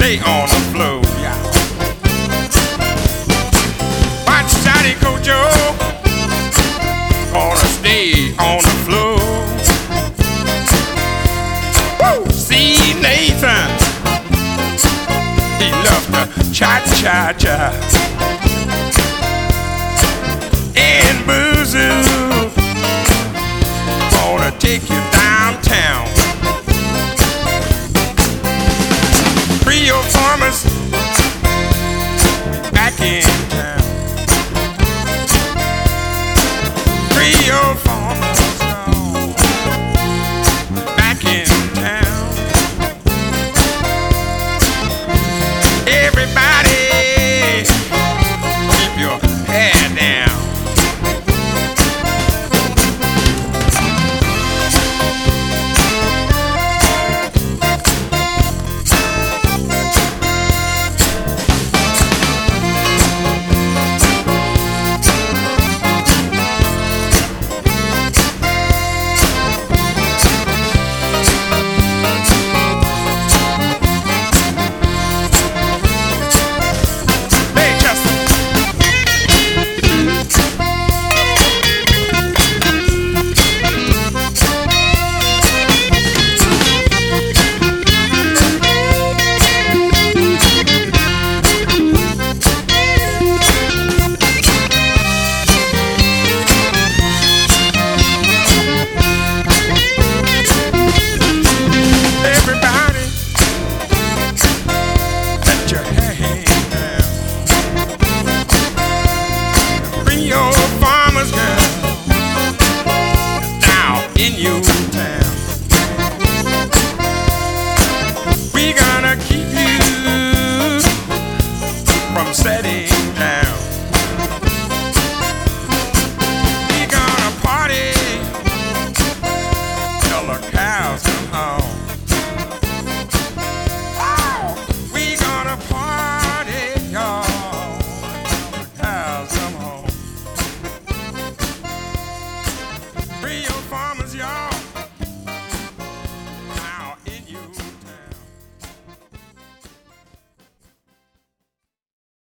stay on the floor. Yeah. Watch Johnny Kojo, gonna stay on the floor. Woo! See Nathan, he loves to cha-cha-cha. And Boozoo, gonna take you downtown. Rio Farmers, back in town. Rio Farmers, back in town. Everybody, keep your head down. Setting down. We're gonna party till the cows